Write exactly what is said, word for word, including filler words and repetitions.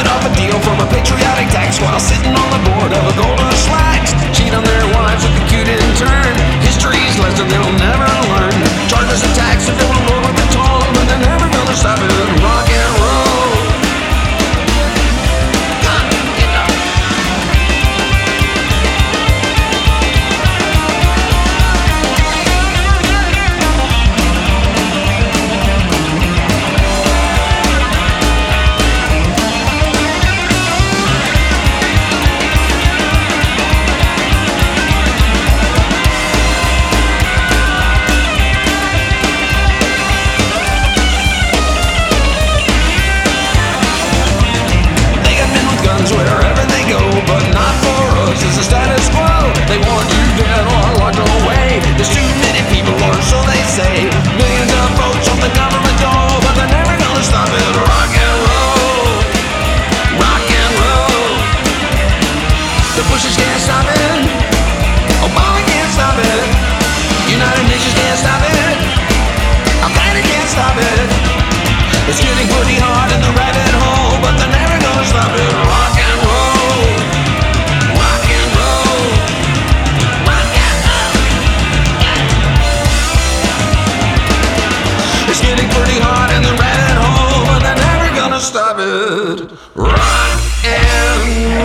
profit off a deal from a patriotic tax while sitting on the board of a golden slacks. Cheat on their wives with a cute intern. History's lesson they'll never learn. Charges and taxes they will roll with the toll, but they're never gonna stop it. Rock and roll. Wherever they go, but not for us. It's the status quo. They want you dead or locked away. There's too many people, or so they say. Millions of votes on the government dole, but they're never gonna stop it. Rock and roll, rock and roll. The Bushes can't stop it. Obama can't stop it. United Nations can't stop it. Al Qaeda can't stop it. It's getting pretty hard in the rabbit hole, but they're never gonna stop it. Rock and roll, rock and roll, rock and roll. It's getting pretty hard in the rabbit hole, but they're never gonna stop it. Rock and roll.